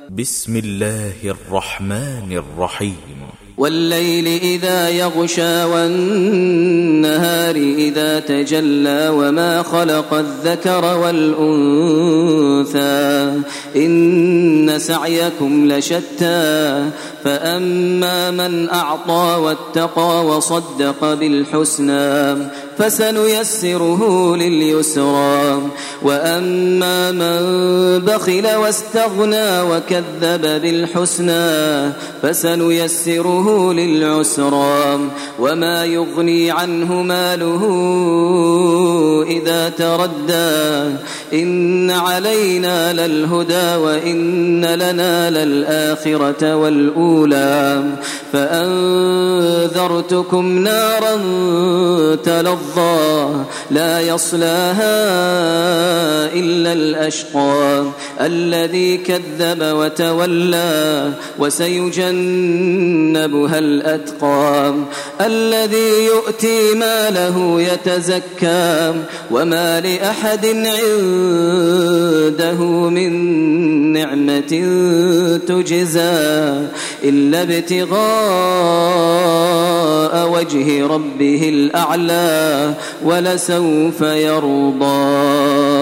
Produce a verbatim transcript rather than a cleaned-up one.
بسم الله الرحمن الرحيم والليل إذا يغشى والنهار إذا تجلى وما خلق الذكر والأنثى إن سعيكم لشتى فأما من أعطى واتقى وصدق بالحسنى فسنيسره لليسرى وأما من بخل واستغنى وكذب بالحسنى فسنيسره للعسرى وما يغني عنه ماله إذا تردى إن علينا للهدى وإن لنا للآخرة والأولى فأنذرتكم نارا تلظى لا يصلاها إلا الأشقى الذي كذب وتولى وسيجنبها الأتقى الذي يؤتي ماله يتزكى وما لأحد عنده من نعمة تجزى إلا ابتغاء وجه ربه الأعلى ولسوف يرضى.